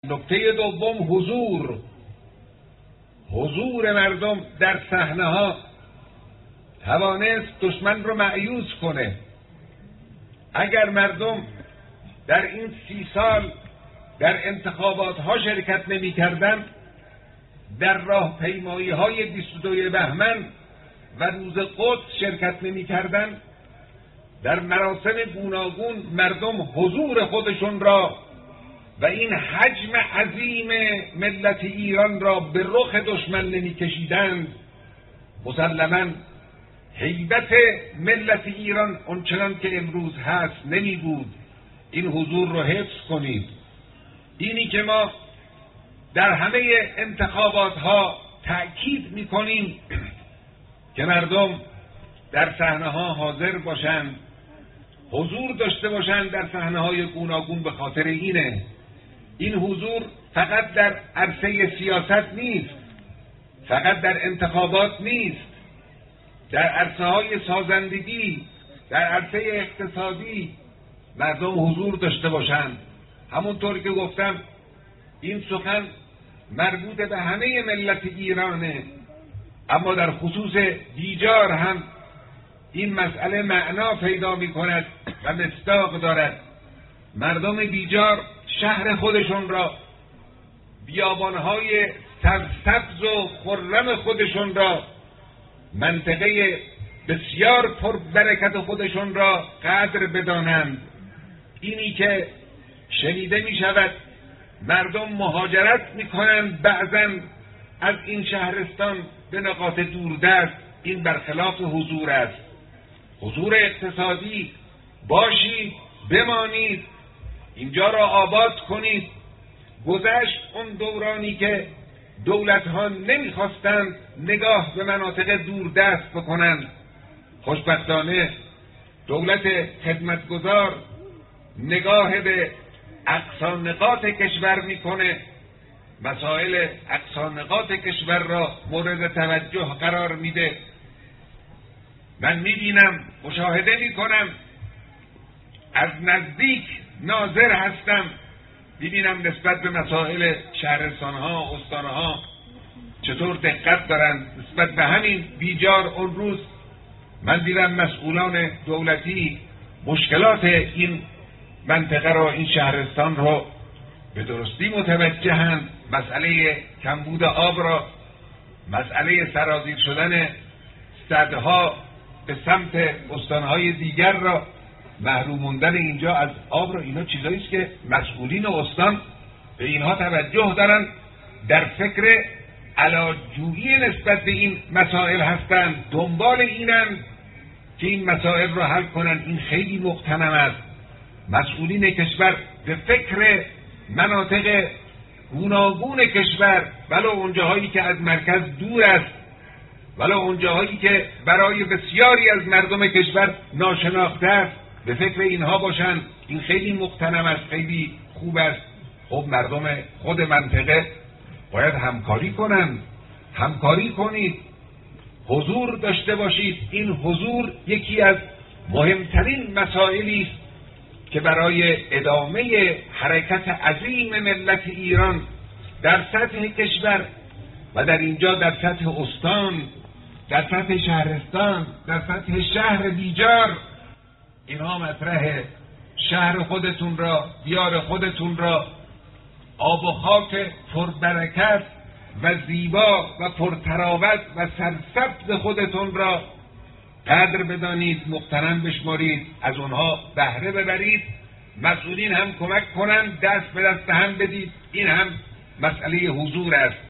نکته دوم حضور مردم در صحنه ها توانست دشمن رو مأیوس کنه. اگر مردم در این 30 سال در انتخابات ها شرکت نمی کردن، در راهپیمایی های 22 بهمن و روز قدس شرکت نمی کردن، در مراسم گوناگون مردم حضور خودشون را و این حجم عظیم ملت ایران را به رخ دشمن نمی کشیدند، مسلماً هیبت ملت ایران اونچنان که امروز هست نمی بود. این حضور رو حفظ کنید. اینی که ما در همه انتخابات ها تأکید می کنیم که مردم در صحنه ها حاضر باشند، حضور داشته باشند در صحنه های گوناگون، به خاطر این حضور فقط در عرصه سیاست نیست، فقط در انتخابات نیست، در عرصه های سازندگی، در عرصه اقتصادی مردم حضور داشته باشند. همونطور که گفتم این سخن مربوط به همه ملت ایرانه، اما در خصوص بیجار هم این مسئله معنا پیدا می کند و مصداق دارد. مردم بیجار شهر خودشون را، بیابانهای سرسبز و خرم خودشون را، منطقه بسیار پربرکت خودشون را قدر بدانند. اینی که شنیده می شود مردم مهاجرت می کنند بعضاً از این شهرستان به نقاط دوردست، این برخلاف حضور است. حضور اقتصادی، باشید، بمانید، اینجا را آباد کنید. گذشت اون دورانی که دولت‌ها نمی‌خواستند نگاه به مناطق دوردست بکنند. خوشبختانه دولت خدمتگزار نگاه به اقصا نقاط کشور میکنه، مسائل اقصا نقاط کشور را مورد توجه قرار میده. من میبینم، مشاهده میکنم، از نزدیک ناظر هستم، میبینم نسبت به مسائل شهرستانها، استانها چطور دقت دارند. نسبت به همین بیجار اون روز من دیدم مسئولان دولتی مشکلات این منطقه را، این شهرستان را به درستی متوجهند. مسئله کمبود آب را، مسئله سرازیر شدن سدها به سمت استانهای دیگر را، محروم موندن اینجا از آب را، اینا چیزایی است که مسئولین استان به اینها توجه دارند، در فکر علاج‌جویی نسبت به این مسائل هستند، دنبال اینند که این مسائل را حل کنند. این خیلی مغتنم است. مسئولین کشور به فکر مناطق گوناگون کشور، ولو اونجاهایی که از مرکز دور است، ولو اونجاهایی که برای بسیاری از مردم کشور ناشناخته است، به فکر اینها باشند. این خیلی مغتنم است، خیلی خوب است. خب مردم خود منطقه باید همکاری کنند. همکاری کنید، حضور داشته باشید. این حضور یکی از مهمترین مسائلی است که برای ادامه حرکت عظیم ملت ایران در سطح کشور و در اینجا در سطح استان، در سطح شهرستان، در سطح شهر بیجار، اینها مطرحه. شهر خودتون را، دیار خودتون را، آب و خاک پربرکت و زیبا و پرتراوت و سرسبز خودتون را قدر بدانید، محترم بشمارید، از اونها بهره ببرید. مسئولین هم کمک کنند، دست به دست هم بدید. این هم مسئله حضور است.